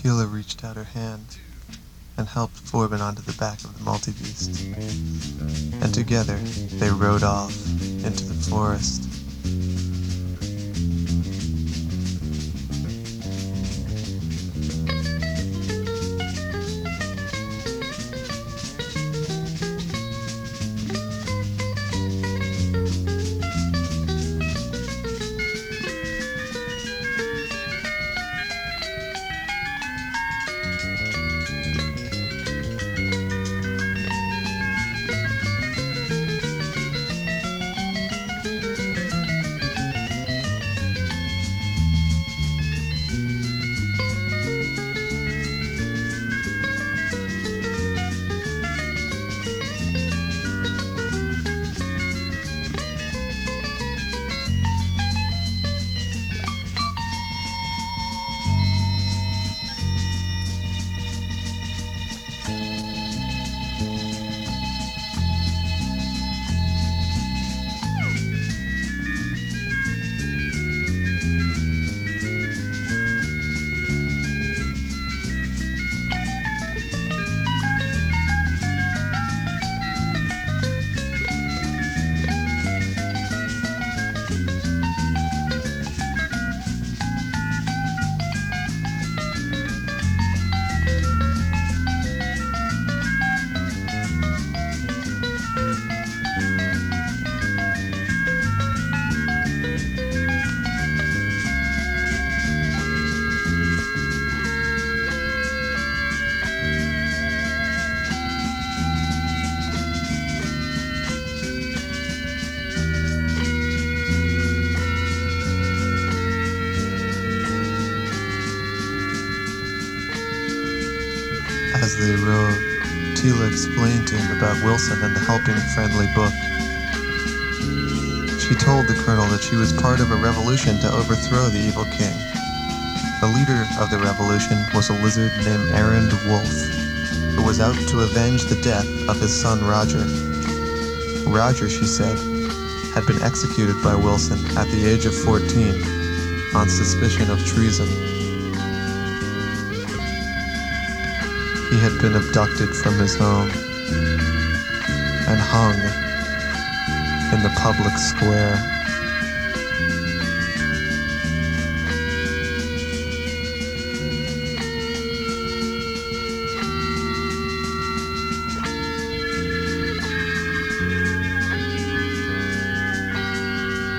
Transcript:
Tila reached out her hand and helped Forbin onto the back of the multi-beast, and together they rode off into the forest. As they rode, Tila explained to him about Wilson and the Helping Friendly book. She told the colonel that she was part of a revolution to overthrow the evil king. The leader of the revolution was a lizard named Errand Wolf, who was out to avenge the death of his son Roger. Roger, she said, had been executed by Wilson at the age of 14 on suspicion of treason. He had been abducted from his home and hung in the public square.